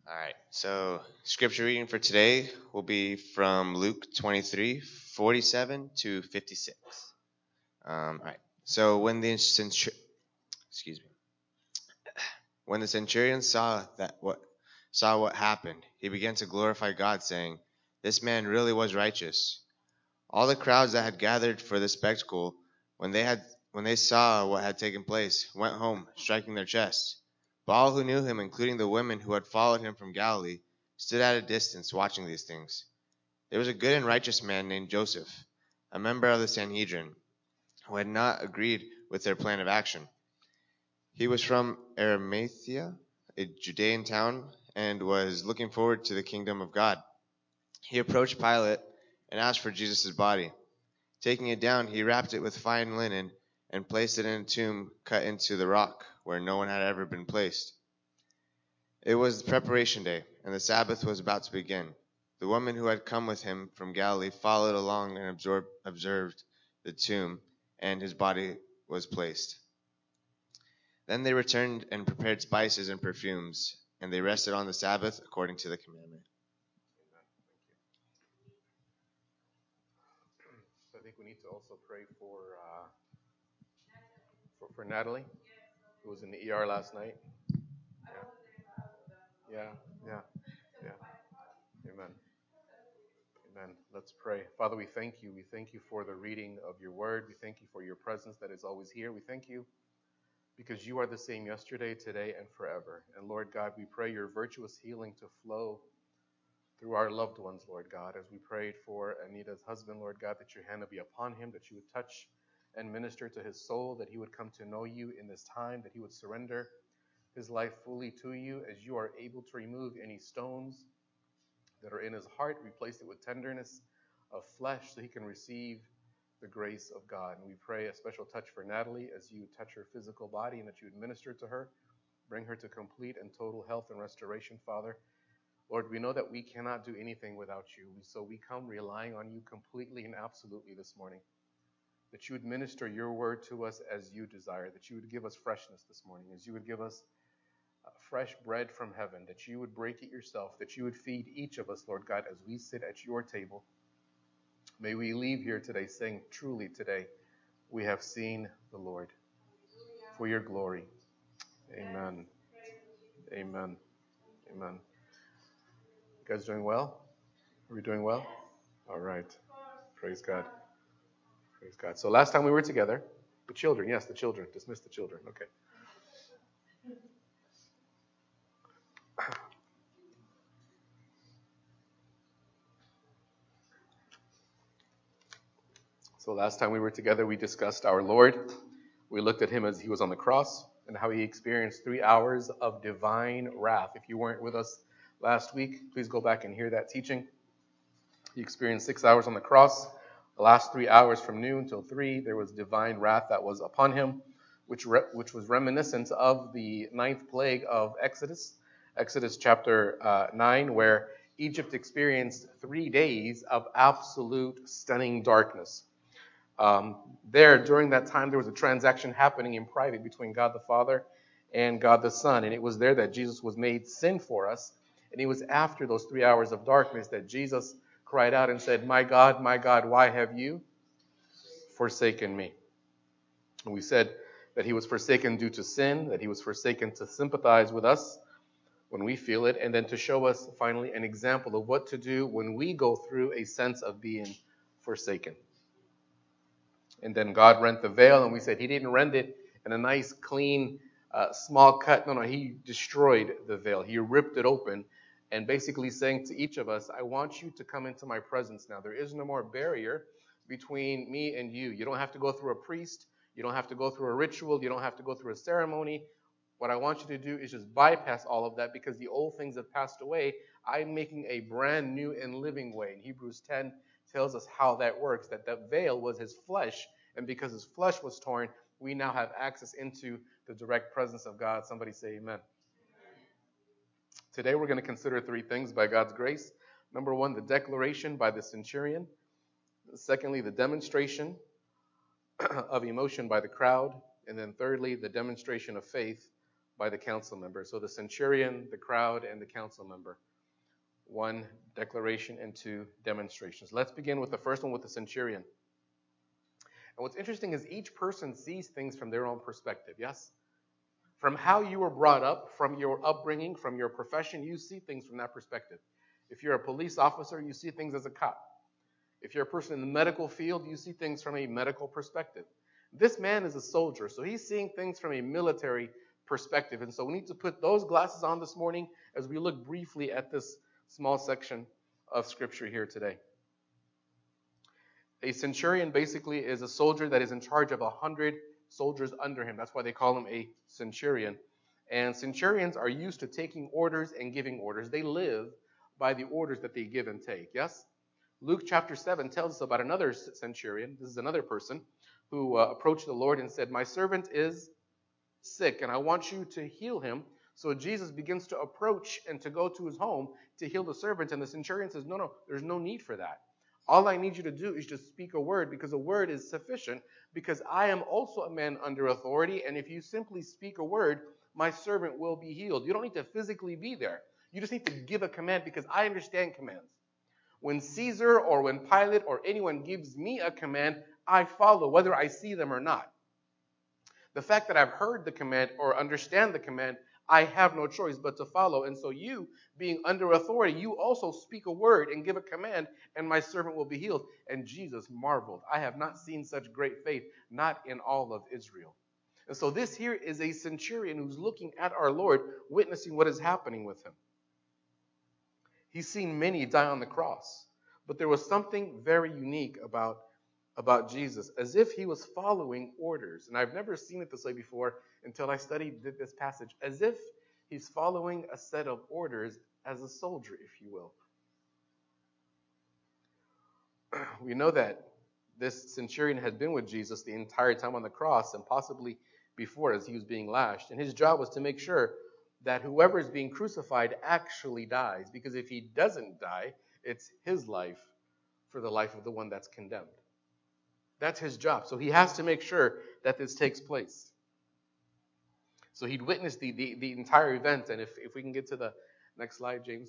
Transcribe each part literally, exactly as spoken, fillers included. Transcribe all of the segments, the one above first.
All right. So, scripture reading for today will be from Luke twenty-three, forty-seven to fifty-six. Um, all right. So, when the centur- excuse me, when the centurion saw that what saw what happened, he began to glorify God, saying, "This man really was righteous." All the crowds that had gathered for the spectacle, when they had when they saw what had taken place, went home, striking their chests. But all who knew him, including the women who had followed him from Galilee, stood at a distance watching these things. There was a good and righteous man named Joseph, a member of the Sanhedrin, who had not agreed with their plan of action. He was from Arimathea, a Judean town, and was looking forward to the kingdom of God. He approached Pilate and asked for Jesus' body. Taking it down, he wrapped it with fine linen and placed it in a tomb cut into the rock where no one had ever been placed. It was preparation day, and the Sabbath was about to begin. The woman who had come with him from Galilee followed along and absorbed, observed the tomb, and his body was placed. Then they returned and prepared spices and perfumes, and they rested on the Sabbath according to the commandment. So I think we need to also pray for uh, for, for Natalie, who was in the E R last night. Yeah, yeah, yeah, yeah. Amen. Amen. Let's pray. Father, we thank you. We thank you for the reading of your word. We thank you for your presence that is always here. We thank you because you are the same yesterday, today, and forever. And Lord God, we pray your virtuous healing to flow through our loved ones, Lord God, as we prayed for Anita's husband, Lord God, that your hand would be upon him, that you would touch and minister to his soul, that he would come to know you in this time, that he would surrender his life fully to you as you are able to remove any stones that are in his heart, replace it with tenderness of flesh so he can receive the grace of God. And we pray a special touch for Natalie as you touch her physical body and that you would minister to her, bring her to complete and total health and restoration, Father. Lord, we know that we cannot do anything without you, so we come relying on you completely and absolutely this morning. That you would minister your word to us as you desire, that you would give us freshness this morning, as you would give us fresh bread from heaven, that you would break it yourself, that you would feed each of us, Lord God, as we sit at your table. May we leave here today saying, truly today, we have seen the Lord for your glory. Amen. Amen. Amen. You guys doing well? Are we doing well? All right. Praise God. Praise God. So last time we were together, the children, yes, the children, dismiss the children. Okay. So last time we were together, we discussed our Lord. We looked at him as he was on the cross and how he experienced three hours of divine wrath. If you weren't with us last week, please go back and hear that teaching. He experienced six hours on the cross. The last three hours from noon till three, there was divine wrath that was upon him, which re- which was reminiscent of the ninth plague of Exodus, Exodus chapter uh, nine, where Egypt experienced three days of absolute stunning darkness. Um, there, during that time, there was a transaction happening in private between God the Father and God the Son. And it was there that Jesus was made sin for us. And it was after those three hours of darkness that Jesus cried out and said, "My God, my God, why have you forsaken me?" And we said that he was forsaken due to sin, that he was forsaken to sympathize with us when we feel it, and then to show us finally an example of what to do when we go through a sense of being forsaken. And then God rent the veil, and we said he didn't rend it in a nice, clean, uh, small cut. No, no, he destroyed the veil. He ripped it open and basically saying to each of us, I want you to come into my presence now. There is no more barrier between me and you. You don't have to go through a priest. You don't have to go through a ritual. You don't have to go through a ceremony. What I want you to do is just bypass all of that because the old things have passed away. I'm making a brand new and living way. In Hebrews ten tells us how that works, that that veil was his flesh, and because his flesh was torn, we now have access into the direct presence of God. Somebody say amen. Today we're going to consider three things by God's grace. Number one, the declaration by the centurion. Secondly, the demonstration of emotion by the crowd. And then thirdly, the demonstration of faith by the council member. So the centurion, the crowd, and the council member. One declaration and two demonstrations. Let's begin with the first one with the centurion. And what's interesting is each person sees things from their own perspective, yes? From how you were brought up, from your upbringing, from your profession, you see things from that perspective. If you're a police officer, you see things as a cop. If you're a person in the medical field, you see things from a medical perspective. This man is a soldier, so he's seeing things from a military perspective. And so we need to put those glasses on this morning as we look briefly at this small section of Scripture here today. A centurion basically is a soldier that is in charge of a hundred soldiers under him. That's why they call him a centurion. And centurions are used to taking orders and giving orders. They live by the orders that they give and take, yes? Luke chapter seven tells us about another centurion. This is another person who uh, approached the Lord and said, "My servant is sick, and I want you to heal him." So Jesus begins to approach and to go to his home to heal the servant. And the centurion says, no, no, there's no need for that. All I need you to do is just speak a word, because a word is sufficient, because I am also a man under authority. And if you simply speak a word, my servant will be healed. You don't need to physically be there. You just need to give a command, because I understand commands. When Caesar or when Pilate or anyone gives me a command, I follow, whether I see them or not. The fact that I've heard the command or understand the command, I have no choice but to follow. And so you, being under authority, you also speak a word and give a command, and my servant will be healed. And Jesus marveled. I have not seen such great faith, not in all of Israel. And so this here is a centurion who's looking at our Lord, witnessing what is happening with him. He's seen many die on the cross, but there was something very unique about about Jesus, as if he was following orders. And I've never seen it this way before until I studied this passage, as if he's following a set of orders as a soldier, if you will. We know that this centurion had been with Jesus the entire time on the cross, and possibly before as he was being lashed. And his job was to make sure that whoever is being crucified actually dies, because if he doesn't die, it's his life for the life of the one that's condemned. That's his job. So he has to make sure that this takes place. So he'd witnessed the, the, the entire event. And if, if we can get to the next slide, James.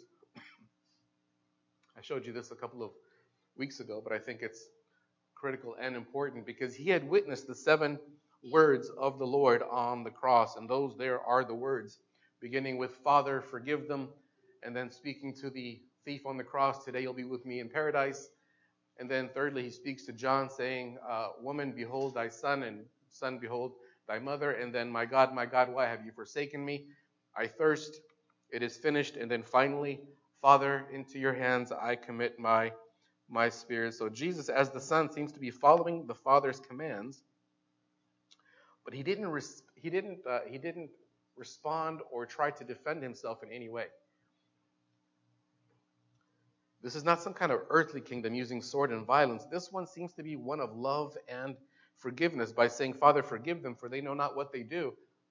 I showed you this a couple of weeks ago, but I think it's critical and important, because he had witnessed the seven words of the Lord on the cross. And those there are the words, beginning with, "Father, forgive them," and then speaking to the thief on the cross, "Today you'll be with me in paradise." And then thirdly, he speaks to John saying, uh, "Woman, behold thy son, and son, behold thy mother." And then, "My God, my God, why have you forsaken me? I thirst. It is finished." And then finally, "Father, into your hands I commit my, my spirit." So Jesus, as the Son, seems to be following the Father's commands, but he didn't, res- he didn't, uh, he didn't respond or try to defend himself in any way. This is not some kind of earthly kingdom using sword and violence. This one seems to be one of love and forgiveness, by saying, "Father, forgive them, for they know not what they do."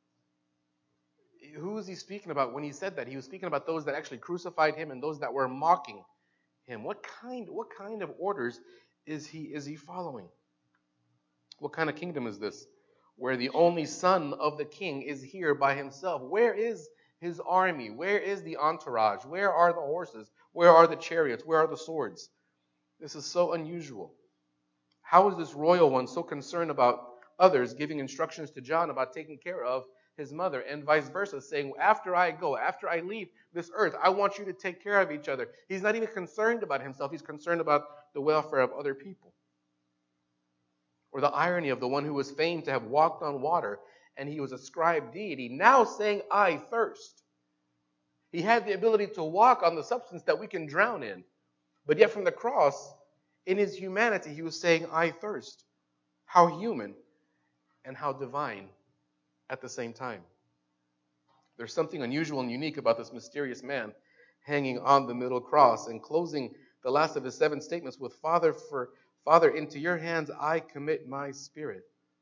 Who was he speaking about when he said that? He was speaking about those that actually crucified him and those that were mocking him. What kind, what kind of orders is he, is he following? What kind of kingdom is this, where the only son of the king is here by himself? Where is his army? Where is the entourage? Where are the horses? Where are the chariots? Where are the swords? This is so unusual. How is this royal one so concerned about others, giving instructions to John about taking care of his mother, and vice versa, saying, "After I go, after I leave this earth, I want you to take care of each other"? He's not even concerned about himself. He's concerned about the welfare of other people. Or the irony of the one who was famed to have walked on water, and he was ascribed deity, now saying, "I thirst." He had the ability to walk on the substance that we can drown in. But yet from the cross, in his humanity, he was saying, "I thirst." How human and how divine at the same time. There's something unusual and unique about this mysterious man hanging on the middle cross and closing the last of his seven statements with, Father, for Father, into your hands I commit my spirit.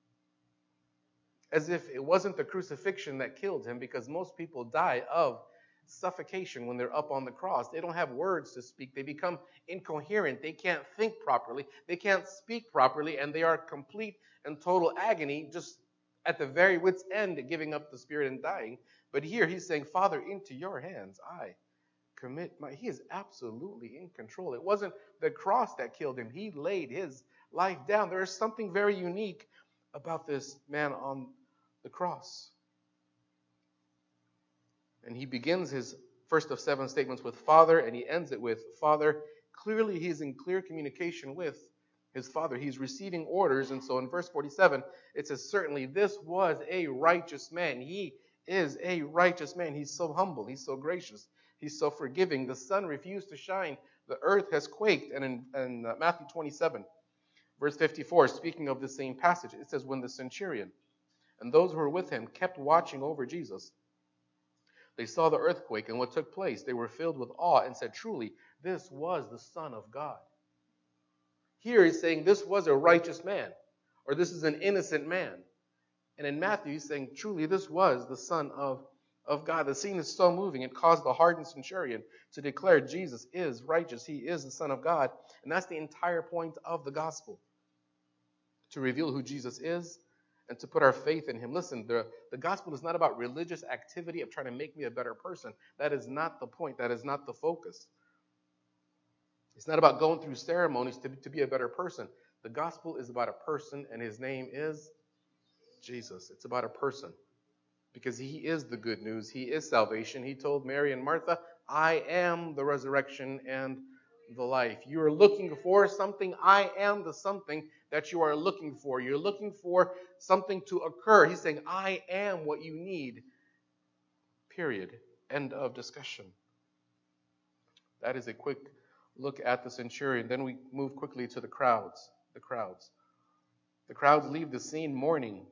As if it wasn't the crucifixion that killed him, because most people die of suffocation when they're up on the cross. They don't have words to speak. They become incoherent. They can't think properly. They can't speak properly, and they are complete and total agony, just at the very wit's end, giving up the spirit and dying. But here he's saying, Father, into your hands I commit my. He is absolutely in control. It wasn't the cross that killed him. He laid his life down. There is something very unique about this man on the cross. And he begins his first of seven statements with Father, and he ends it with Father. Clearly, he's in clear communication with his Father. He's receiving orders. And so in verse forty-seven, it says, certainly this was a righteous man. He is a righteous man. He's so humble. He's so gracious. He's so forgiving. The sun refused to shine. The earth has quaked. And in, in uh, Matthew twenty-seven, verse fifty-four, speaking of the same passage, it says, when the centurion and those who were with him kept watching over Jesus, they saw the earthquake and what took place. They were filled with awe and said, truly, this was the Son of God. Here he's saying this was a righteous man, or this is an innocent man. And in Matthew, he's saying, truly, this was the Son of, of God. The scene is so moving. It caused the hardened centurion to declare Jesus is righteous. He is the Son of God. And that's the entire point of the gospel, to reveal who Jesus is and to put our faith in him. Listen, the, the gospel is not about religious activity of trying to make me a better person. That is not the point. That is not the focus. It's not about going through ceremonies to, to be a better person. The gospel is about a person, and his name is Jesus. It's about a person because he is the good news. He is salvation. He told Mary and Martha, I am the resurrection and the life. You are looking for something. I am the something that you are looking for. You're looking for something to occur. He's saying, I am what you need. Period. End of discussion. That is a quick look at the centurion. Then we move quickly to the crowds. The crowds. The crowds leave the scene mourning,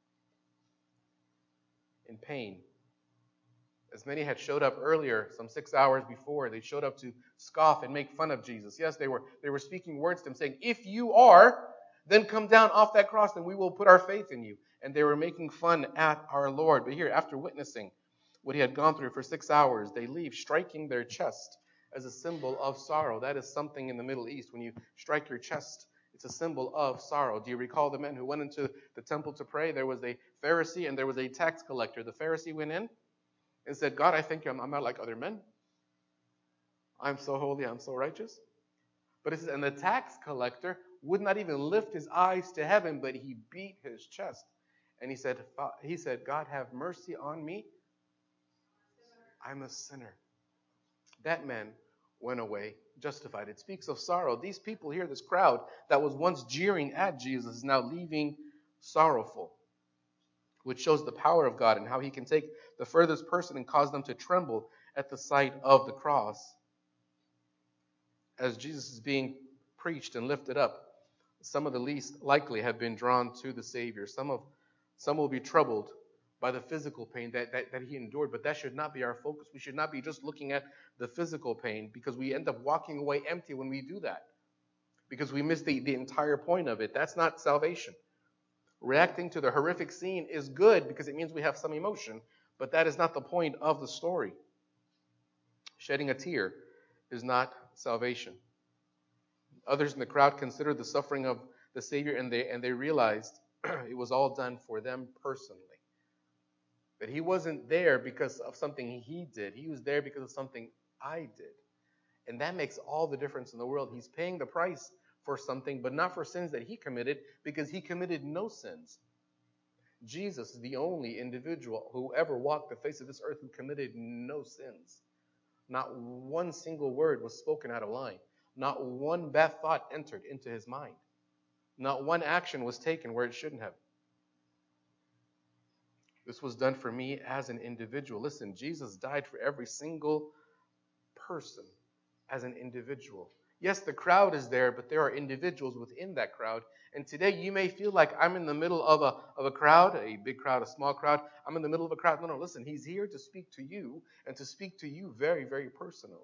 in pain. As many had showed up earlier, some six hours before, they showed up to scoff and make fun of Jesus. Yes, they were they were speaking words to him, saying, if you are, then come down off that cross and we will put our faith in you. And they were making fun at our Lord. But here, after witnessing what he had gone through for six hours, they leave striking their chest as a symbol of sorrow. That is something in the Middle East. When you strike your chest, it's a symbol of sorrow. Do you recall the men who went into the temple to pray? There was a Pharisee and there was a tax collector. The Pharisee went in and said, God, I think I'm, I'm not like other men. I'm so holy, I'm so righteous. But it says, and the tax collector would not even lift his eyes to heaven, but he beat his chest. And he said, he said, God, have mercy on me. I'm a sinner. That man went away justified. It speaks of sorrow. These people here, this crowd that was once jeering at Jesus, is now leaving sorrowful, which shows the power of God and how he can take the furthest person and cause them to tremble at the sight of the cross. As Jesus is being preached and lifted up, some of the least likely have been drawn to the Savior. Some of some will be troubled by the physical pain that, that, that he endured, but that should not be our focus. We should not be just looking at the physical pain, because we end up walking away empty when we do that, because we miss the, the entire point of it. That's not salvation. Reacting to the horrific scene is good because it means we have some emotion, but that is not the point of the story. Shedding a tear is not salvation. Others in the crowd considered the suffering of the Savior, and they and they realized it was all done for them personally. That he wasn't there because of something he did. He was there because of something I did. And that makes all the difference in the world. He's paying the price for something, but not for sins that he committed, because he committed no sins. Jesus is the only individual who ever walked the face of this earth who committed no sins. Not one single word was spoken out of line. Not one bad thought entered into his mind. Not one action was taken where it shouldn't have. This was done for me as an individual. Listen, Jesus died for every single person as an individual. Yes, the crowd is there, but there are individuals within that crowd. And today you may feel like I'm in the middle of a, of a crowd, a big crowd, a small crowd. I'm in the middle of a crowd. No, no, listen, he's here to speak to you, and to speak to you very, very personally.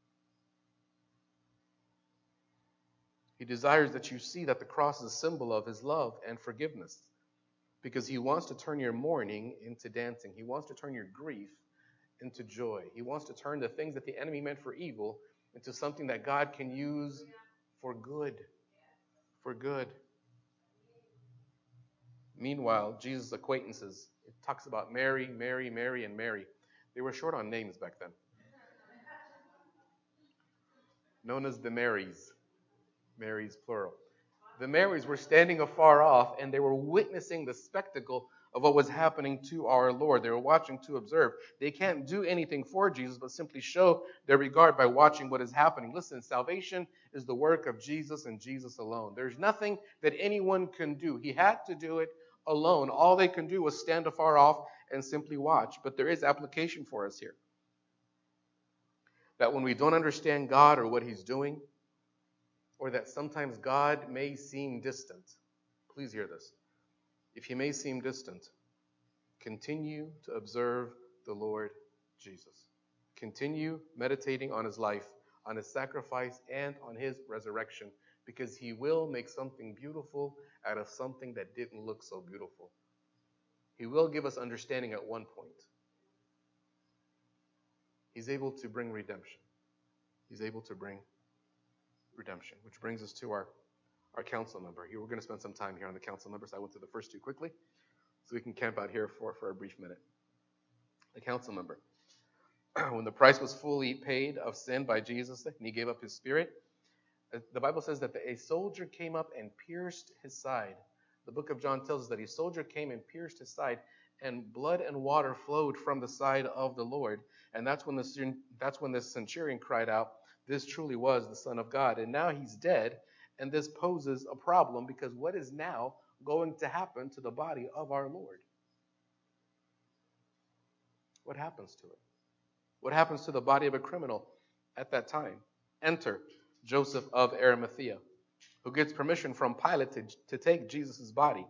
He desires that you see that the cross is a symbol of his love and forgiveness, because he wants to turn your mourning into dancing. He wants to turn your grief into joy. He wants to turn the things that the enemy meant for evil into something that God can use for good. For good. Meanwhile, Jesus' acquaintances, it talks about Mary, Mary, Mary, and Mary. They were short on names back then. Known as the Marys. Marys, plural. The Marys were standing afar off, and they were witnessing the spectacle of what was happening to our Lord. They were watching to observe. They can't do anything for Jesus, but simply show their regard by watching what is happening. Listen, salvation is the work of Jesus and Jesus alone. There's nothing that anyone can do. He had to do it alone. All they can do was stand afar off and simply watch. But there is application for us here. That when we don't understand God or what He's doing, or that sometimes God may seem distant, please hear this. If He may seem distant, continue to observe the Lord Jesus. Continue meditating on His life, on His sacrifice, and on His resurrection, because He will make something beautiful out of something that didn't look so beautiful. He will give us understanding at one point. He's able to bring redemption. He's able to bring redemption, which brings us to our, our council member. Here, we're going to spend some time here on the council members. I went through the first two quickly, so we can camp out here for, for a brief minute. The council member. When the price was fully paid of sin by Jesus, and He gave up His spirit, the Bible says that a soldier came up and pierced His side. The book of John tells us that a soldier came and pierced His side, and blood and water flowed from the side of the Lord. And that's when the that's when the centurion cried out, "This truly was the Son of God." And now He's dead, and this poses a problem, because what is now going to happen to the body of our Lord? What happens to it? What happens to the body of a criminal at that time? Enter Joseph of Arimathea, who gets permission from Pilate to, to take Jesus' body.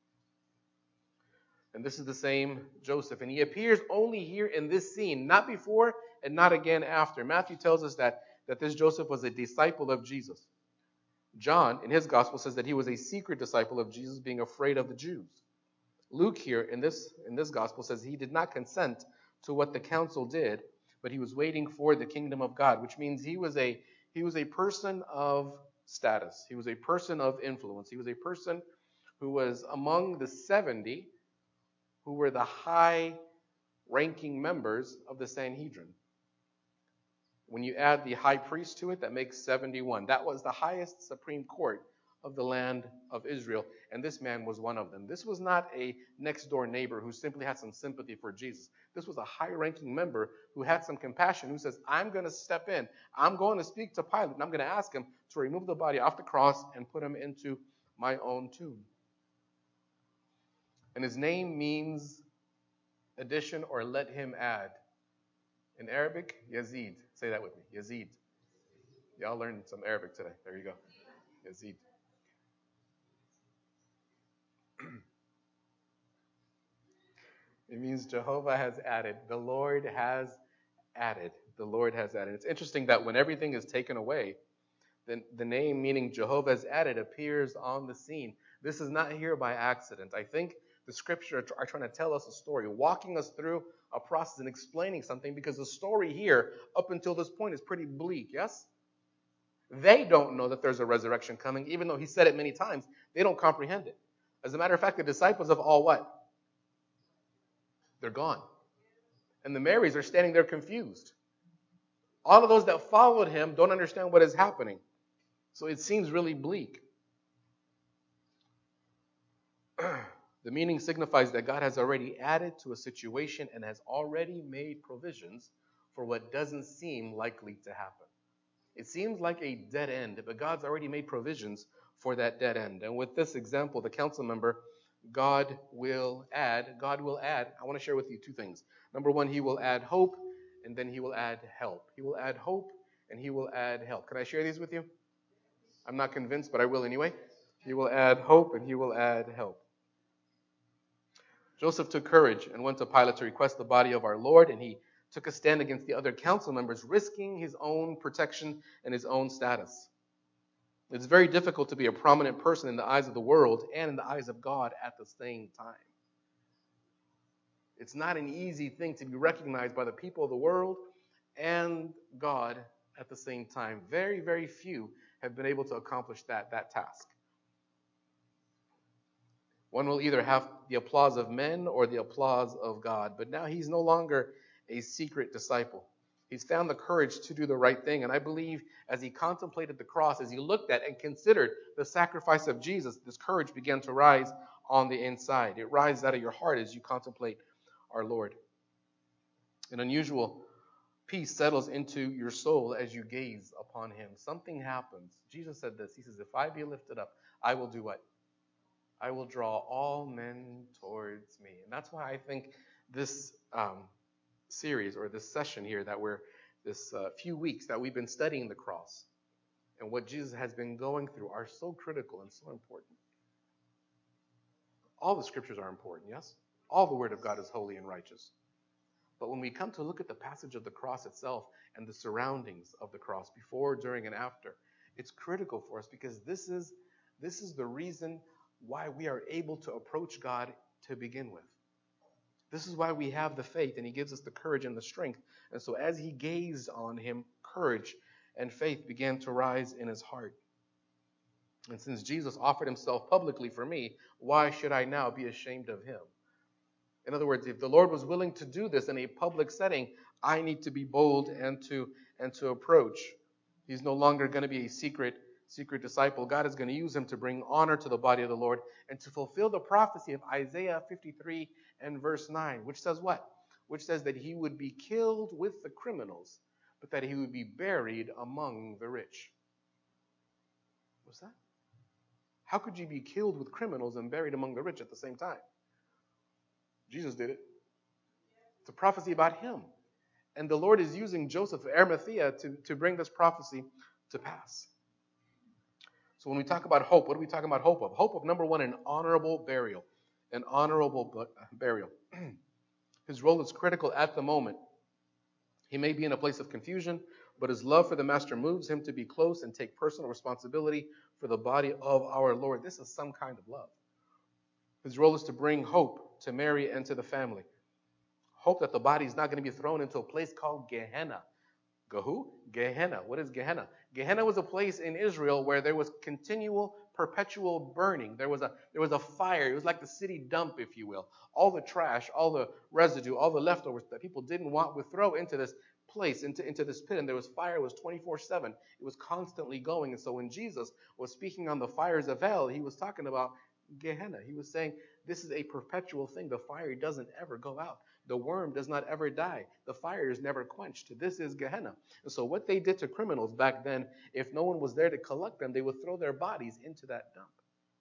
And this is the same Joseph. And he appears only here in this scene, not before and not again after. Matthew tells us that, that this Joseph was a disciple of Jesus. John, in his gospel, says that he was a secret disciple of Jesus, being afraid of the Jews. Luke here in this, in this gospel says he did not consent to what the council did, but he was waiting for the kingdom of God, which means he was a he was a person of status. He was a person of influence. He was a person who was among the seventy who were the high-ranking members of the Sanhedrin. When you add the high priest to it, that makes seventy-one. That was the highest supreme court of the land of Israel, and this man was one of them. This was not a next-door neighbor who simply had some sympathy for Jesus. This was a high-ranking member who had some compassion, who says, I'm going to step in. I'm going to speak to Pilate, and I'm going to ask him to remove the body off the cross and put him into my own tomb. And his name means addition or let him add. In Arabic, Yazid. Say that with me, Yazid. Y'all learned some Arabic today. There you go. Yazid. It means Jehovah has added. The Lord has added. The Lord has added. It's interesting that when everything is taken away, then the name meaning Jehovah has added appears on the scene. This is not here by accident. I think the scripture are trying to tell us a story, walking us through a process and explaining something, because the story here up until this point is pretty bleak, yes? They don't know that there's a resurrection coming, even though He said it many times. They don't comprehend it. As a matter of fact, the disciples have all what? They're gone. And the Marys are standing there confused. All of those that followed Him don't understand what is happening. So it seems really bleak. The meaning signifies that God has already added to a situation and has already made provisions for what doesn't seem likely to happen. It seems like a dead end, but God's already made provisions for that dead end. And with this example, the council member, God will add, God will add, I want to share with you two things. Number one, He will add hope, and then He will add help. He will add hope, and He will add help. Can I share these with you? I'm not convinced, but I will anyway. He will add hope, and He will add help. Joseph took courage and went to Pilate to request the body of our Lord, and he took a stand against the other council members, risking his own protection and his own status. It's very difficult to be a prominent person in the eyes of the world and in the eyes of God at the same time. It's not an easy thing to be recognized by the people of the world and God at the same time. Very, very few have been able to accomplish that, that task. One will either have the applause of men or the applause of God. But now he's no longer a secret disciple. He's found the courage to do the right thing. And I believe as he contemplated the cross, as he looked at and considered the sacrifice of Jesus, this courage began to rise on the inside. It rises out of your heart as you contemplate our Lord. An unusual peace settles into your soul as you gaze upon him. Something happens. Jesus said this. He says, if I be lifted up, I will do what? I will draw all men towards me. And that's why I think this um, series or this session here that we're, this uh, few weeks that we've been studying the cross and what Jesus has been going through are so critical and so important. All the scriptures are important, yes? All the word of God is holy and righteous. But when we come to look at the passage of the cross itself and the surroundings of the cross, before, during, and after, it's critical for us because this is, this is the reason why we are able to approach God to begin with. This is why we have the faith, and he gives us the courage and the strength. And so as he gazed on him, courage and faith began to rise in his heart. And since Jesus offered himself publicly for me, why should I now be ashamed of him? In other words, if the Lord was willing to do this in a public setting, I need to be bold and to and to approach. He's no longer going to be a secret secret disciple. God is going to use him to bring honor to the body of the Lord and to fulfill the prophecy of Isaiah fifty-three and verse nine, which says what? Which says that he would be killed with the criminals, but that he would be buried among the rich. What's that? How could you be killed with criminals and buried among the rich at the same time? Jesus did it. It's a prophecy about him. And the Lord is using Joseph of Arimathea to, to bring this prophecy to pass. So when we talk about hope, what are we talking about hope of? Hope of, number one, an honorable burial. An honorable burial. His role is critical at the moment. He may be in a place of confusion, but his love for the Master moves him to be close and take personal responsibility for the body of our Lord. This is some kind of love. His role is to bring hope to Mary and to the family. Hope that the body is not going to be thrown into a place called Gehenna. Gahu? Gehenna. What is Gehenna? Gehenna was a place in Israel where there was continual, perpetual burning. There was a there was a fire. It was like the city dump, if you will. All the trash, all the residue, all the leftovers that people didn't want would throw into this place, into, into this pit. And there was fire. It was twenty-four seven. It was constantly going. And so when Jesus was speaking on the fires of hell, he was talking about Gehenna. He was saying this is a perpetual thing. The fire doesn't ever go out. The worm does not ever die. The fire is never quenched. This is Gehenna. And so what they did to criminals back then, if no one was there to collect them, they would throw their bodies into that dump.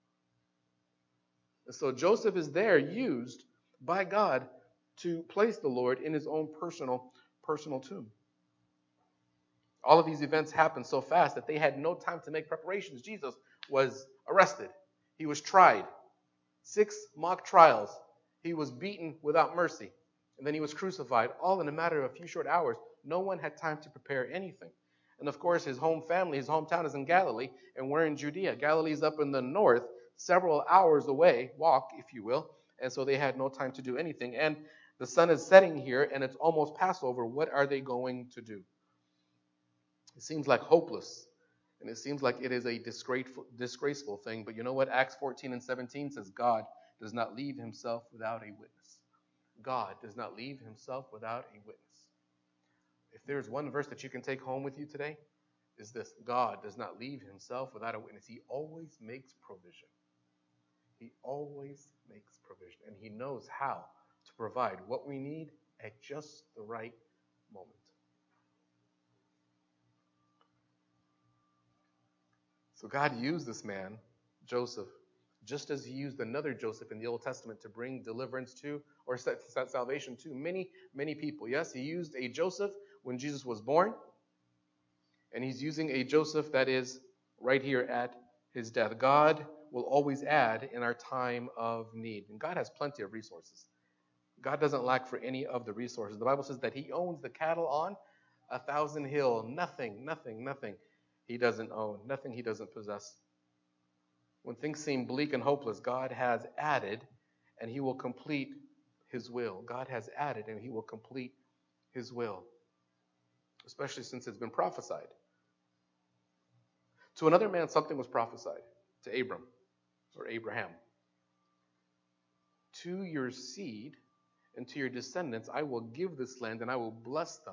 And so Joseph is there used by God to place the Lord in his own personal, personal tomb. All of these events happened so fast that they had no time to make preparations. Jesus was arrested. He was tried. Six mock trials. He was beaten without mercy. And then he was crucified, all in a matter of a few short hours. No one had time to prepare anything. And of course, his home family, his hometown is in Galilee, and we're in Judea. Galilee's up in the north, several hours away, walk, if you will. And so they had no time to do anything. And the sun is setting here, and it's almost Passover. What are they going to do? It seems like hopeless. And it seems like it is a disgraceful, disgraceful thing. But you know what? Acts fourteen and seventeen says God does not leave himself without a witness. God does not leave himself without a witness. If there's one verse that you can take home with you today, is this: God does not leave himself without a witness. He always makes provision. He always makes provision. And he knows how to provide what we need at just the right moment. So God used this man, Joseph, just as he used another Joseph in the Old Testament to bring deliverance to, or set, set salvation to many, many people. Yes, he used a Joseph when Jesus was born, and he's using a Joseph that is right here at his death. God will always add in our time of need. And God has plenty of resources. God doesn't lack for any of the resources. The Bible says that he owns the cattle on a thousand hill. Nothing, nothing, nothing he doesn't own. Nothing he doesn't possess. When things seem bleak and hopeless, God has added, and he will complete his will. God has added, and he will complete his will, especially since it's been prophesied. To another man, something was prophesied, to Abram, or Abraham. to your seed and to your descendants, I will give this land and I will bless them.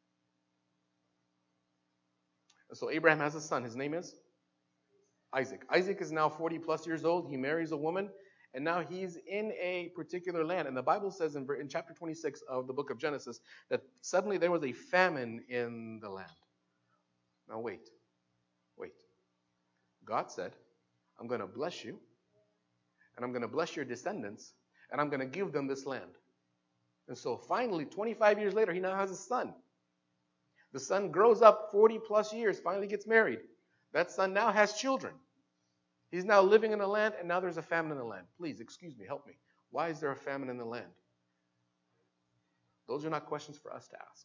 And so Abraham has a son. His name is Isaac. Isaac is now forty plus years old. He marries a woman, and now he's in a particular land. And the Bible says in, in chapter twenty-six of the book of Genesis that suddenly there was a famine in the land. Now wait, wait. God said, I'm going to bless you, and I'm going to bless your descendants, and I'm going to give them this land. And so finally, twenty-five years later, he now has a son. The son grows up forty plus years, finally gets married. That son now has children. He's now living in the land, and now there's a famine in the land. Please, excuse me, help me. Why is there a famine in the land? Those are not questions for us to ask.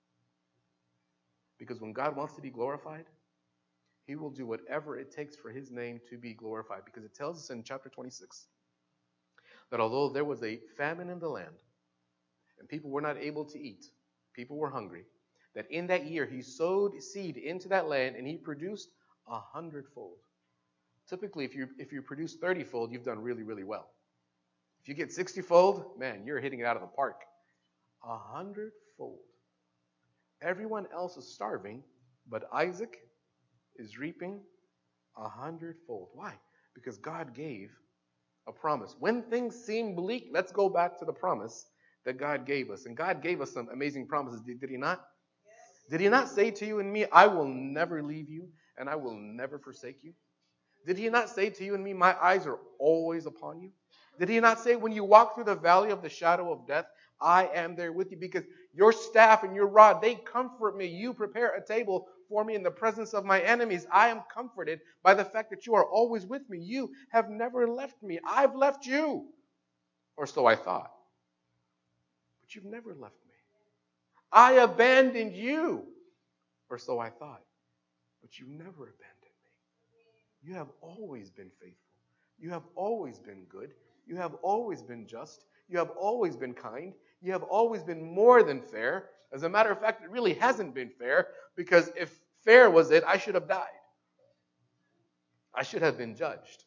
Because when God wants to be glorified, he will do whatever it takes for his name to be glorified. Because it tells us in chapter twenty-six that although there was a famine in the land, and people were not able to eat, people were hungry, that in that year he sowed seed into that land and he produced a hundredfold. Typically, if you if you produce thirty-fold, you've done really, really well. If you get sixty-fold, man, you're hitting it out of the park. A hundredfold. Everyone else is starving, but Isaac is reaping a hundredfold. Why? Because God gave a promise. When things seem bleak, let's go back to the promise that God gave us. And God gave us some amazing promises, did, did he not? Yes. Did he not say to you and me, I will never leave you and I will never forsake you? Did he not say to you and me, my eyes are always upon you? Did he not say, when you walk through the valley of the shadow of death, I am there with you? Because your staff and your rod, they comfort me. You prepare a table for me in the presence of my enemies. I am comforted by the fact that you are always with me. You have never left me. I've left you. Or so I thought. But you've never left me. I abandoned you. Or so I thought. But you've never abandoned me. You have always been faithful. You have always been good. You have always been just. You have always been kind. You have always been more than fair. As a matter of fact, it really hasn't been fair, because if fair was it, I should have died. I should have been judged.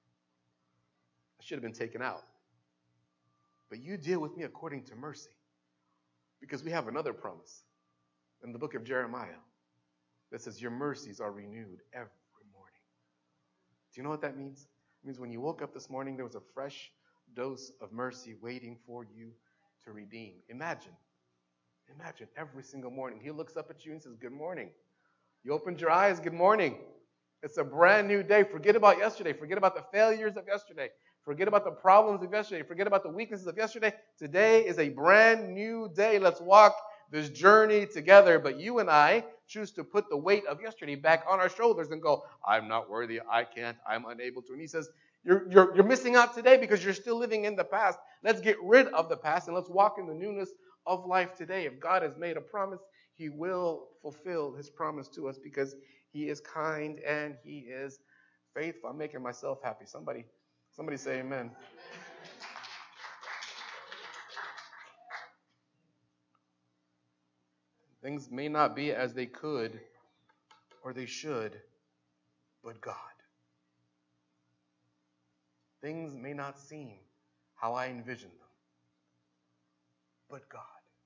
I should have been taken out. But you deal with me according to mercy, because we have another promise in the book of Jeremiah that says your mercies are renewed every morning. Do you know what that means? It means when you woke up this morning, there was a fresh dose of mercy waiting for you to redeem. Imagine, imagine every single morning he looks up at you and says, good morning. You opened your eyes, good morning. It's a brand new day. Forget about yesterday. Forget about the failures of yesterday. Forget about the problems of yesterday. Forget about the weaknesses of yesterday. Today is a brand new day. Let's walk this journey together. But you and I choose to put the weight of yesterday back on our shoulders and go, I'm not worthy. I can't. I'm unable to. And he says, you're, you're, you're missing out today because you're still living in the past. Let's get rid of the past and let's walk in the newness of life today. If God has made a promise, he will fulfill his promise to us because he is kind and he is faithful. I'm making myself happy. Somebody, somebody say amen. Things may not be as they could or they should, but God. Things may not seem how I envision them, but God.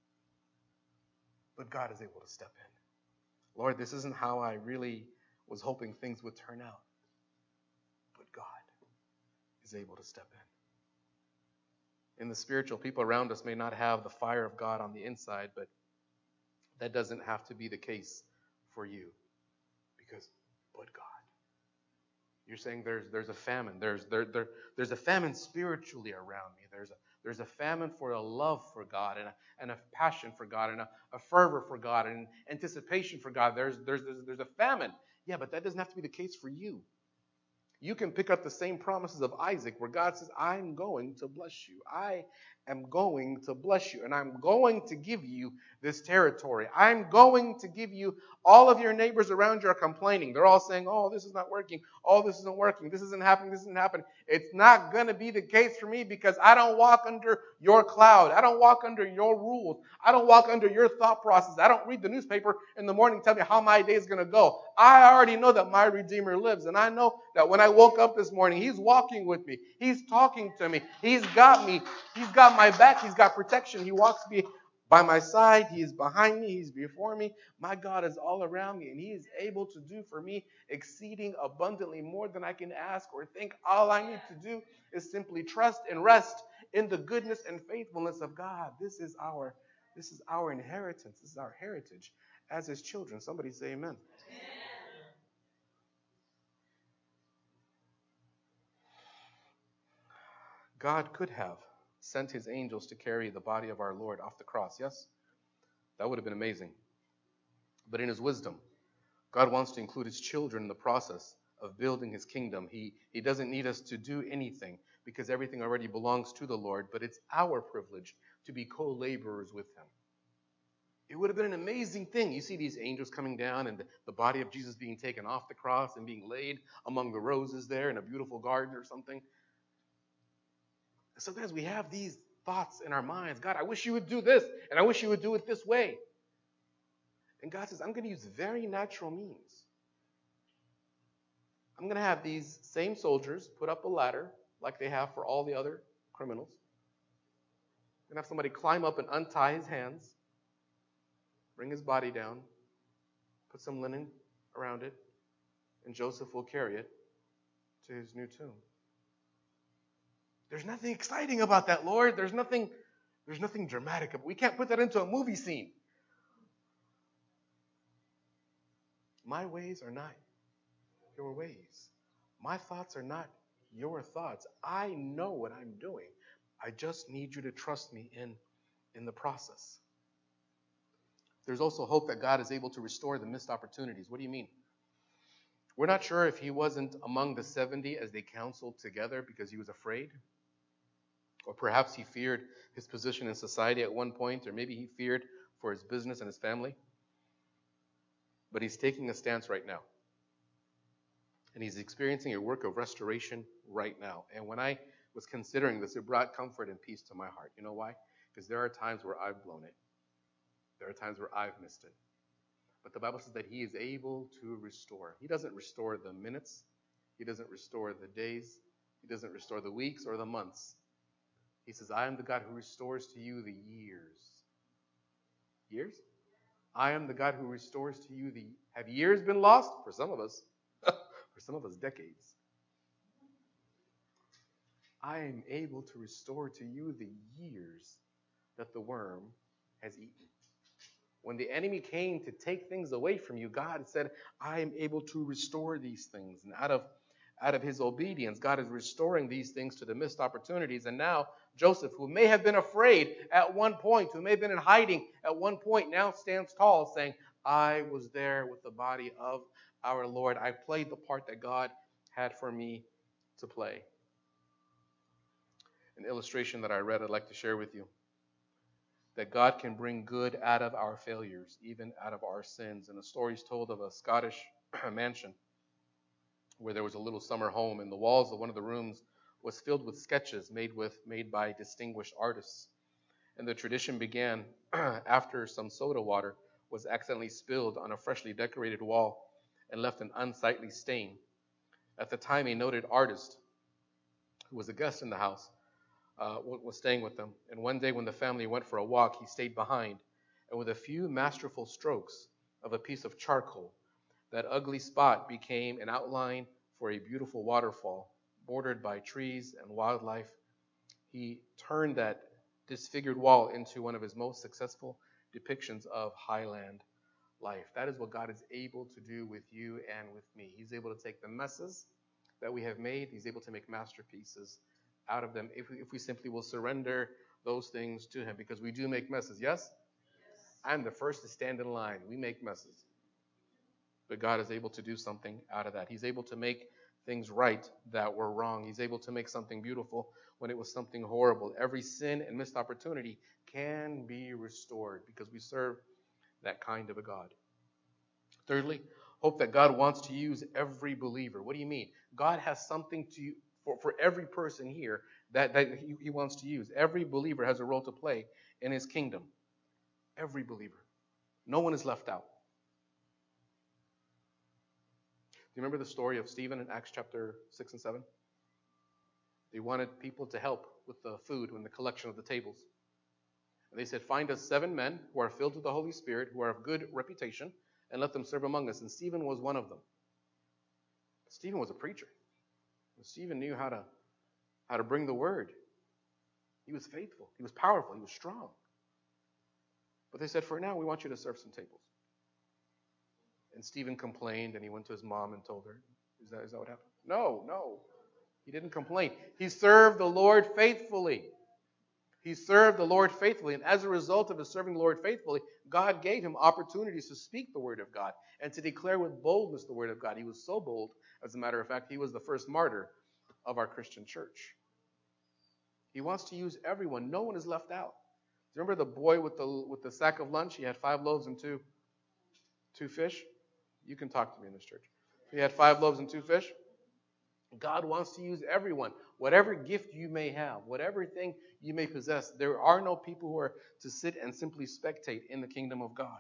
But God is able to step in. Lord, this isn't how I really was hoping things would turn out, but God is able to step in. In the spiritual, people around us may not have the fire of God on the inside, but that doesn't have to be the case for you, because but God. You're saying there's there's a famine. There's there, there there's a famine spiritually around me. There's a there's a famine for a love for God and a, and a passion for God and a, a fervor for God and anticipation for God. There's, there's there's there's a famine. Yeah, but that doesn't have to be the case for you. You can pick up the same promises of Isaac where God says, I'm going to bless you. I am going to bless you, and I'm going to give you this territory. I'm going to give you all of your neighbors around you are complaining. They're all saying, oh, this is not working. Oh, this isn't working. This isn't happening. This isn't happening. It's not going to be the case for me because I don't walk under your cloud. I don't walk under your rules. I don't walk under your thought process. I don't read the newspaper in the morning and tell me how my day is going to go. I already know that my Redeemer lives, and I know that when I woke up this morning, He's walking with me. He's talking to me. He's got me. He's got my back. He's got protection. He walks me by my side. He is behind me. He's before me. My God is all around me, and He is able to do for me exceeding abundantly more than I can ask or think. All I need to do is simply trust and rest in the goodness and faithfulness of God. This is our, this is our inheritance. This is our heritage as His children. Somebody say amen. God could have sent His angels to carry the body of our Lord off the cross, yes? That would have been amazing. But in His wisdom, God wants to include His children in the process of building His kingdom. He, he doesn't need us to do anything because everything already belongs to the Lord, but it's our privilege to be co-laborers with Him. It would have been an amazing thing. You see these angels coming down and the, the body of Jesus being taken off the cross and being laid among the roses there in a beautiful garden or something. Sometimes we have these thoughts in our minds. God, I wish you would do this, and I wish you would do it this way. And God says, I'm going to use very natural means. I'm going to have these same soldiers put up a ladder like they have for all the other criminals. I'm going to have somebody climb up and untie his hands, bring his body down, put some linen around it, and Joseph will carry it to his new tomb. There's nothing exciting about that, Lord. There's nothing, there's nothing dramatic. We can't put that into a movie scene. My ways are not your ways. My thoughts are not your thoughts. I know what I'm doing. I just need you to trust me in, in the process. There's also hope that God is able to restore the missed opportunities. What do you mean? We're not sure if He wasn't among the seventy as they counseled together because He was afraid. Or perhaps He feared His position in society at one point, or maybe He feared for His business and His family. But He's taking a stance right now. And He's experiencing a work of restoration right now. And when I was considering this, it brought comfort and peace to my heart. You know why? Because there are times where I've blown it. There are times where I've missed it. But the Bible says that He is able to restore. He doesn't restore the minutes. He doesn't restore the days. He doesn't restore the weeks or the months. He says, I am the God who restores to you the years. Years? I am the God who restores to you the... Have years been lost? For some of us. For some of us, decades. I am able to restore to you the years that the worm has eaten. When the enemy came to take things away from you, God said, I am able to restore these things. And out of, out of His obedience, God is restoring these things to the missed opportunities. And now Joseph, who may have been afraid at one point, who may have been in hiding at one point, now stands tall saying, I was there with the body of our Lord. I played the part that God had for me to play. An illustration that I read I'd like to share with you. That God can bring good out of our failures, even out of our sins. And a story is told of a Scottish mansion where there was a little summer home, and the walls of one of the rooms was filled with sketches made with made by distinguished artists. And the tradition began after some soda water was accidentally spilled on a freshly decorated wall and left an unsightly stain. At the time, a noted artist who was a guest in the house Uh, was staying with them. And one day when the family went for a walk, he stayed behind. And with a few masterful strokes of a piece of charcoal, that ugly spot became an outline for a beautiful waterfall bordered by trees and wildlife. He turned that disfigured wall into one of his most successful depictions of highland life. That is what God is able to do with you and with me. He's able to take the messes that we have made. He's able to make masterpieces out of them if we, if we simply will surrender those things to Him, because we do make messes. Yes? Yes? I'm the first to stand in line. We make messes. But God is able to do something out of that. He's able to make things right that were wrong. He's able to make something beautiful when it was something horrible. Every sin and missed opportunity can be restored because we serve that kind of a God. Thirdly, hope that God wants to use every believer. What do you mean? God has something to for, for every person here that, that he, he wants to use. Every believer has a role to play in his kingdom. Every believer. No one is left out. Do you remember the story of Stephen in Acts chapter six and seven? They wanted people to help with the food and the collection of the tables. And they said, find us seven men who are filled with the Holy Spirit, who are of good reputation, and let them serve among us. And Stephen was one of them. Stephen was a preacher. Stephen knew how to, how to bring the word. He was faithful. He was powerful. He was strong. But they said, for now, we want you to serve some tables. And Stephen complained, and he went to his mom and told her, is that, is that what happened? No, no. He didn't complain. He served the Lord faithfully. He served the Lord faithfully. And as a result of his serving the Lord faithfully, God gave him opportunities to speak the word of God and to declare with boldness the word of God. He was so bold, as a matter of fact, he was the first martyr of our Christian church. He wants to use everyone. No one is left out. Do you remember the boy with the with the sack of lunch? He had five loaves and two, two fish. You can talk to me in this church. He had five loaves and two fish. God wants to use everyone. Whatever gift you may have, whatever thing you may possess, there are no people who are to sit and simply spectate in the kingdom of God.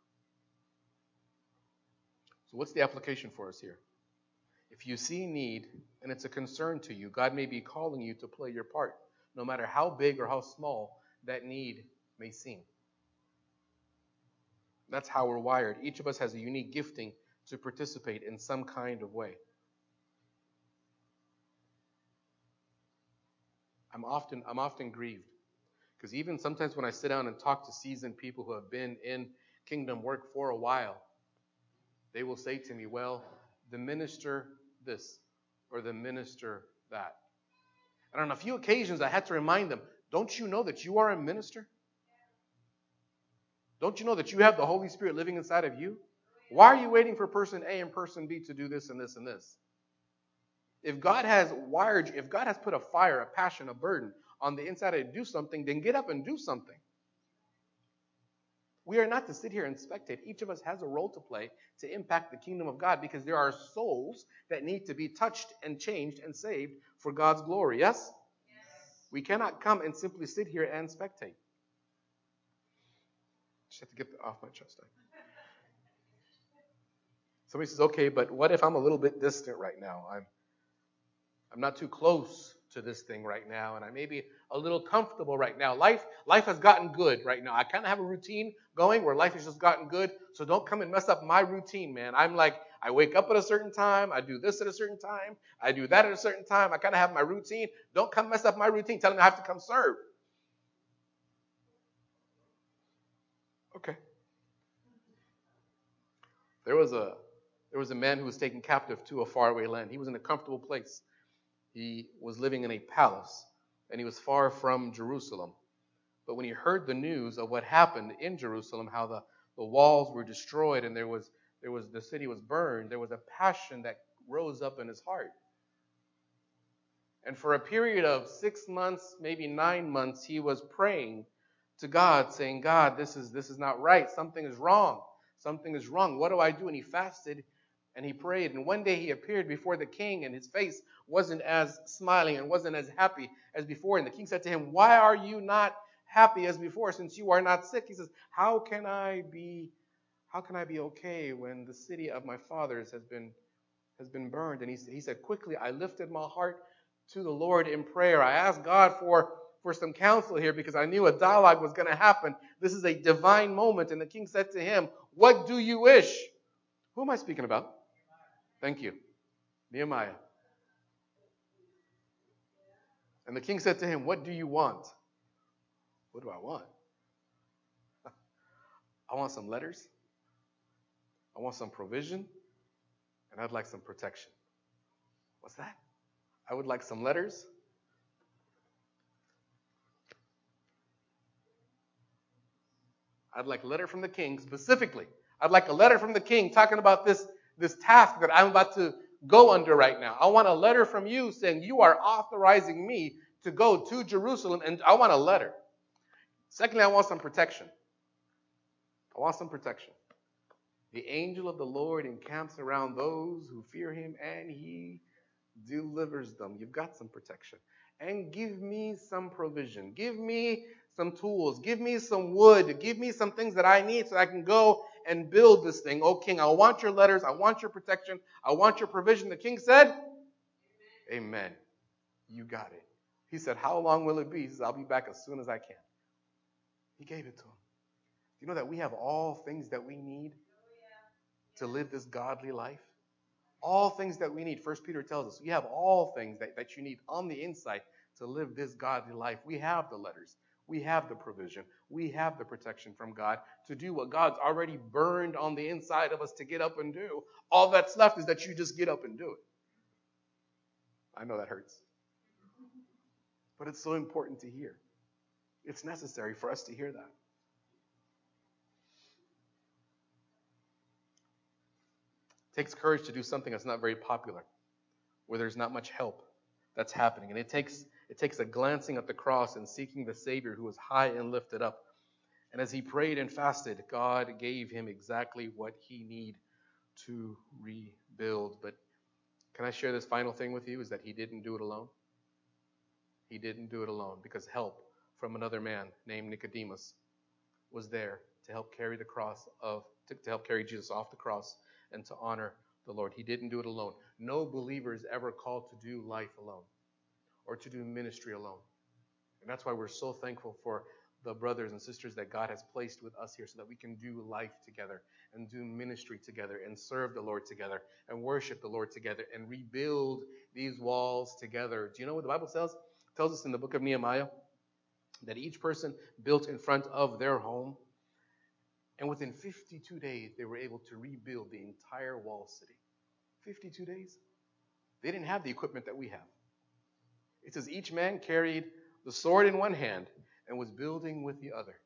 So what's the application for us here? If you see need and it's a concern to you, God may be calling you to play your part, no matter how big or how small that need may seem. That's how we're wired. Each of us has a unique gifting to participate in some kind of way. I'm often, I'm often grieved because even sometimes when I sit down and talk to seasoned people who have been in kingdom work for a while, they will say to me, well, the minister this or the minister that. And on a few occasions, I had to remind them, don't you know that you are a minister? Don't you know that you have the Holy Spirit living inside of you? Why are you waiting for person A and person B to do this and this and this? If God has wired you, if God has put a fire, a passion, a burden on the inside of you to do something, then get up and do something. We are not to sit here and spectate. Each of us has a role to play to impact the kingdom of God because there are souls that need to be touched and changed and saved for God's glory. Yes? Yes. We cannot come and simply sit here and spectate. Just have to get off my chest. Somebody says, okay, but what if I'm a little bit distant right now? I'm I'm not too close to this thing right now, and I may be a little comfortable right now. Life, life has gotten good right now. I kind of have a routine going where life has just gotten good, so don't come and mess up my routine, man. I'm like, I wake up at a certain time, I do this at a certain time, I do that at a certain time. I kind of have my routine. Don't come mess up my routine. Tell me I have to come serve. Okay. There was a there was a man who was taken captive to a faraway land. He was in a comfortable place. He was living in a palace, and he was far from Jerusalem. But when he heard the news of what happened in Jerusalem, how the, the walls were destroyed and there was there was the city was burned, there was a passion that rose up in his heart. And for a period of six months, maybe nine months, he was praying to God, saying, God, this is this is not right. Something is wrong. Something is wrong. What do I do? And he fasted and he prayed. And one day he appeared before the king, and his face wasn't as smiling and wasn't as happy as before. And the king said to him, why are you not happy as before, since you are not sick? He says, how can I be how can I be okay when the city of my fathers has been has been burned? And he, he said, quickly, I lifted my heart to the Lord in prayer. I asked God for, for some counsel here because I knew a dialogue was going to happen. This is a divine moment. And the king said to him, what do you wish? Who am I speaking about? Thank you. Nehemiah. And the king said to him, what do you want? What do I want? I want some letters. I want some provision. And I'd like some protection. What's that? I would like some letters. I'd like a letter from the king specifically. I'd like a letter from the king talking about this, this task that I'm about to go under right now. I want a letter from you saying you are authorizing me to go to Jerusalem, and I want a letter. Secondly, I want some protection. I want some protection. The angel of the Lord encamps around those who fear him, and he delivers them. You've got some protection. And give me some provision. Give me some tools. Give me some wood. Give me some things that I need so I can go and build this thing. Oh, king, I want your letters. I want your protection. I want your provision. The king said, Amen. You got it. He said, how long will it be? He says, I'll be back as soon as I can. He gave it to him. You know that we have all things that we need to live this godly life? All things that we need. First Peter tells us we have all things that, that you need on the inside to live this godly life. We have the letters. We have the provision. We have the protection from God to do what God's already burned on the inside of us to get up and do. All that's left is that you just get up and do it. I know that hurts. But it's so important to hear. It's necessary for us to hear that. It takes courage to do something that's not very popular, where there's not much help that's happening. And it takes it takes a glancing at the cross and seeking the Savior who was high and lifted up. And as he prayed and fasted, God gave him exactly what he needed to rebuild. But can I share this final thing with you, is that he didn't do it alone. He didn't do it alone, because help from another man named Nicodemus was there to help carry the cross of to, to help carry Jesus off the cross and to honor the Lord. He didn't do it alone. No believer is ever called to do life alone or to do ministry alone. And that's why we're so thankful for the brothers and sisters that God has placed with us here so that we can do life together and do ministry together and serve the Lord together and worship the Lord together and rebuild these walls together. Do you know what the Bible says? It tells us in the book of Nehemiah that each person built in front of their home, and within fifty-two days, they were able to rebuild the entire wall city. fifty-two days? They didn't have the equipment that we have. It says each man carried the sword in one hand and was building with the other.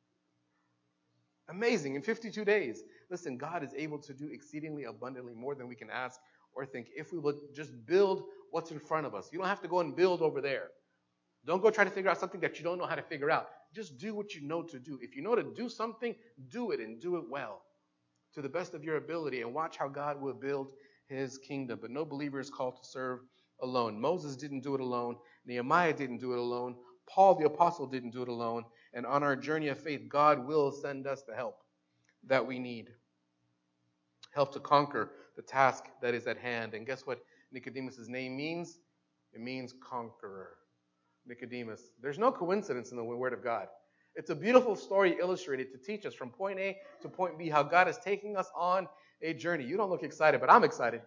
Amazing. In fifty-two days. Listen, God is able to do exceedingly abundantly more than we can ask or think if we would just build what's in front of us. You don't have to go and build over there. Don't go try to figure out something that you don't know how to figure out. Just do what you know to do. If you know to do something, do it and do it well to the best of your ability, and watch how God will build his kingdom. But no believer is called to serve alone. Moses didn't do it alone. Nehemiah didn't do it alone. Paul the apostle didn't do it alone. And on our journey of faith, God will send us the help that we need. Help to conquer the task that is at hand. And guess what Nicodemus' name means? It means conqueror. Nicodemus. There's no coincidence in the Word of God. It's a beautiful story illustrated to teach us from point A to point B how God is taking us on a journey. You don't look excited, but I'm excited.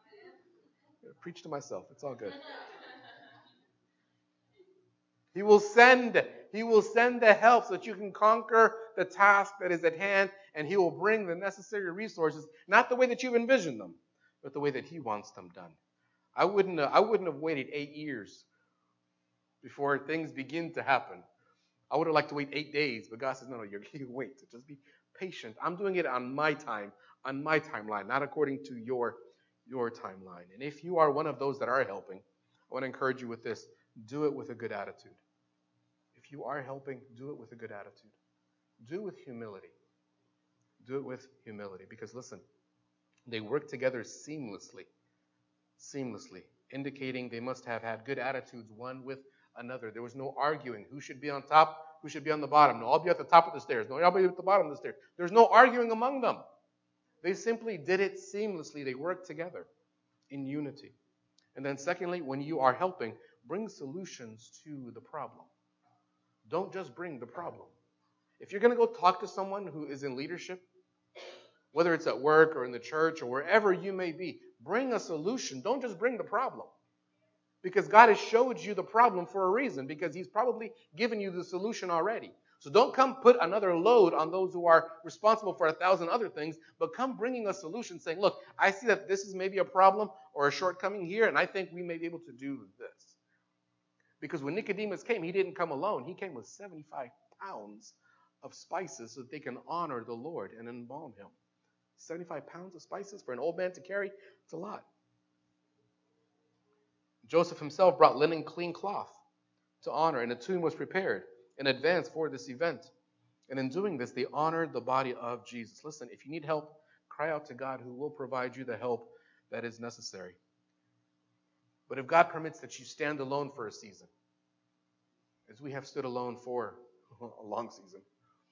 Preach to myself. It's all good. He will send, he will send the help so that you can conquer the task that is at hand, and he will bring the necessary resources, not the way that you've envisioned them, but the way that he wants them done. I wouldn't, I wouldn't have waited eight years before things begin to happen. I would have liked to wait eight days, but God says, no, no, you're going to wait. Just be patient. I'm doing it on my time, on my timeline, not according to your, your timeline. And if you are one of those that are helping, I want to encourage you with this. Do it with a good attitude. If you are helping, do it with a good attitude. Do it with humility. Do it with humility. Because listen, they work together seamlessly. Seamlessly. Indicating they must have had good attitudes one with another. There was no arguing who should be on top, who should be on the bottom. No, I'll be at the top of the stairs. No, I'll be at the bottom of the stairs. There's no arguing among them. They simply did it seamlessly. They worked together in unity. And then secondly, when you are helping, bring solutions to the problem. Don't just bring the problem. If you're going to go talk to someone who is in leadership, whether it's at work or in the church or wherever you may be, bring a solution. Don't just bring the problem. Because God has showed you the problem for a reason, because he's probably given you the solution already. So don't come put another load on those who are responsible for a thousand other things, but come bringing a solution saying, look, I see that this is maybe a problem or a shortcoming here, and I think we may be able to do this. Because when Nicodemus came, he didn't come alone. He came with seventy-five pounds of spices so that they can honor the Lord and embalm him. seventy-five pounds of spices for an old man to carry, it's a lot. Joseph himself brought linen clean cloth to honor, and a tomb was prepared in advance for this event. And in doing this, they honored the body of Jesus. Listen, if you need help, cry out to God, who will provide you the help that is necessary. But if God permits that you stand alone for a season, as we have stood alone for a long season,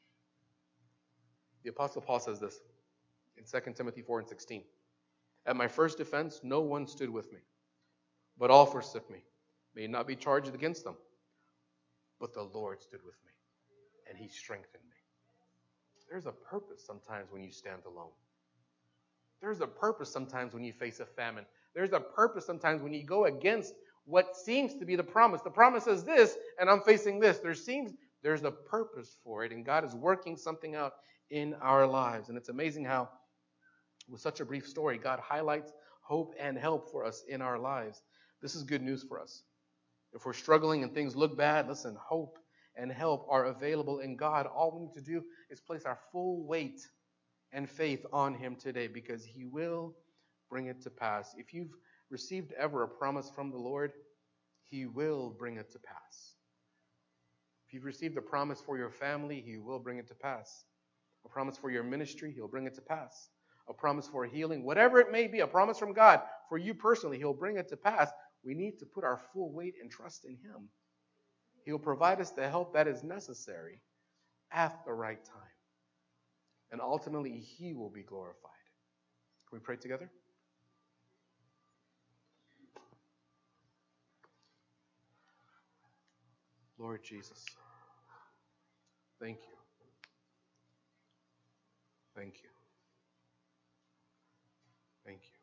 the Apostle Paul says this in Second Timothy four and sixteen. At my first defense, no one stood with me, but all forsook me. May it not be charged against them, but the Lord stood with me, and he strengthened me. There's a purpose sometimes when you stand alone. There's a purpose sometimes when you face a famine. There's a purpose sometimes when you go against what seems to be the promise. The promise is this, and I'm facing this. There seems there's a purpose for it, and God is working something out in our lives. And it's amazing how, with such a brief story, God highlights hope and help for us in our lives. This is good news for us. If we're struggling and things look bad, listen, hope and help are available in God. All we need to do is place our full weight and faith on him today, because he will bring it to pass. If you've received ever a promise from the Lord, he will bring it to pass. If you've received a promise for your family, he will bring it to pass. A promise for your ministry, he'll bring it to pass. A promise for healing, whatever it may be, a promise from God for you personally, he'll bring it to pass. We need to put our full weight and trust in him. He'll provide us the help that is necessary at the right time. And ultimately, he will be glorified. Can we pray together? Lord Jesus, thank you. Thank you. Thank you.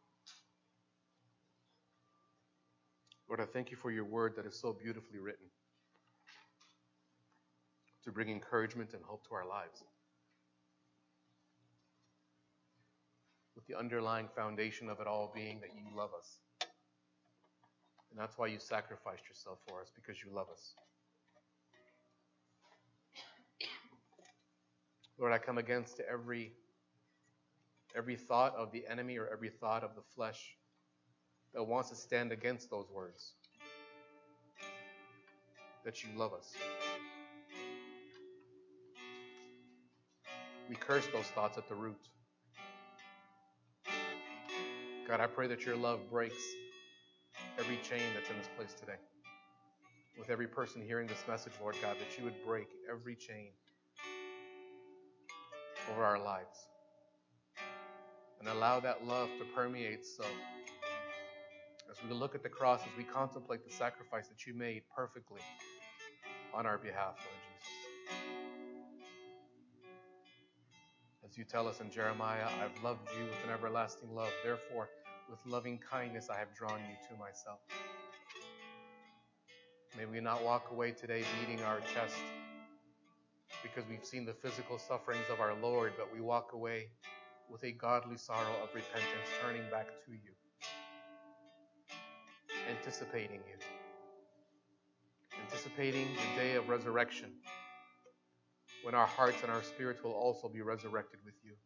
Lord, I thank you for your word that is so beautifully written to bring encouragement and hope to our lives. With the underlying foundation of it all being that you love us. And that's why you sacrificed yourself for us, because you love us. Lord, I come against every, every thought of the enemy or every thought of the flesh that wants to stand against those words. That you love us. We curse those thoughts at the root. God, I pray that your love breaks every chain that's in this place today. With every person hearing this message, Lord God, that you would break every chain over our lives. And allow that love to permeate so. As we look at the cross, as we contemplate the sacrifice that you made perfectly on our behalf, Lord Jesus. As you tell us in Jeremiah, I've loved you with an everlasting love. Therefore, with loving kindness, I have drawn you to myself. May we not walk away today beating our chest because we've seen the physical sufferings of our Lord, but we walk away with a godly sorrow of repentance, turning back to you, anticipating you, anticipating the day of resurrection, when our hearts and our spirits will also be resurrected with you.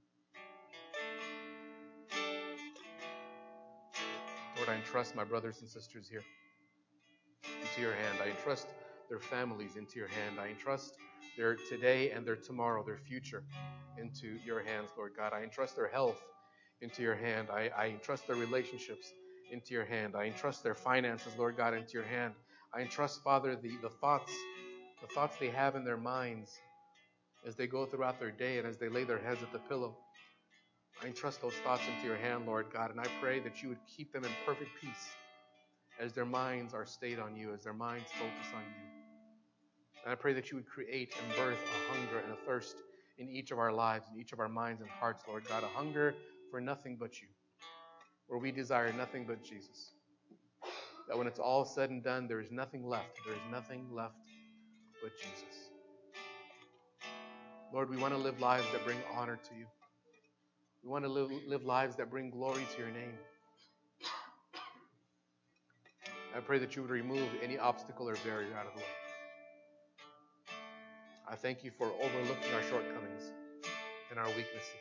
Lord, I entrust my brothers and sisters here into your hand. I entrust their families into your hand. I entrust their today and their tomorrow, their future, into your hands, Lord God. I entrust their health into your hand. I, I entrust their relationships into your hand. I entrust their finances, Lord God, into your hand. I entrust, Father, the, the thoughts, the thoughts they have in their minds as they go throughout their day and as they lay their heads at the pillow. I entrust those thoughts into your hand, Lord God, and I pray that you would keep them in perfect peace as their minds are stayed on you, as their minds focus on you. And I pray that you would create and birth a hunger and a thirst in each of our lives, in each of our minds and hearts, Lord God, a hunger for nothing but you, where we desire nothing but Jesus. That when it's all said and done, there is nothing left. There is nothing left but Jesus. Lord, we want to live lives that bring honor to you. We want to live, live lives that bring glory to your name. I pray that you would remove any obstacle or barrier out of the way. I thank you for overlooking our shortcomings and our weaknesses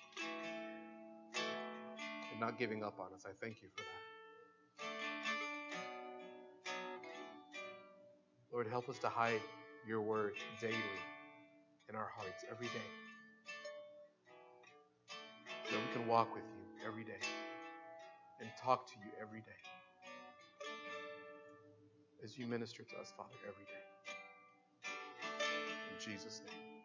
and not giving up on us. I thank you for that. Lord, help us to hide your word daily in our hearts every day. So that we can walk with you every day and talk to you every day as you minister to us, Father, every day. In Jesus' name.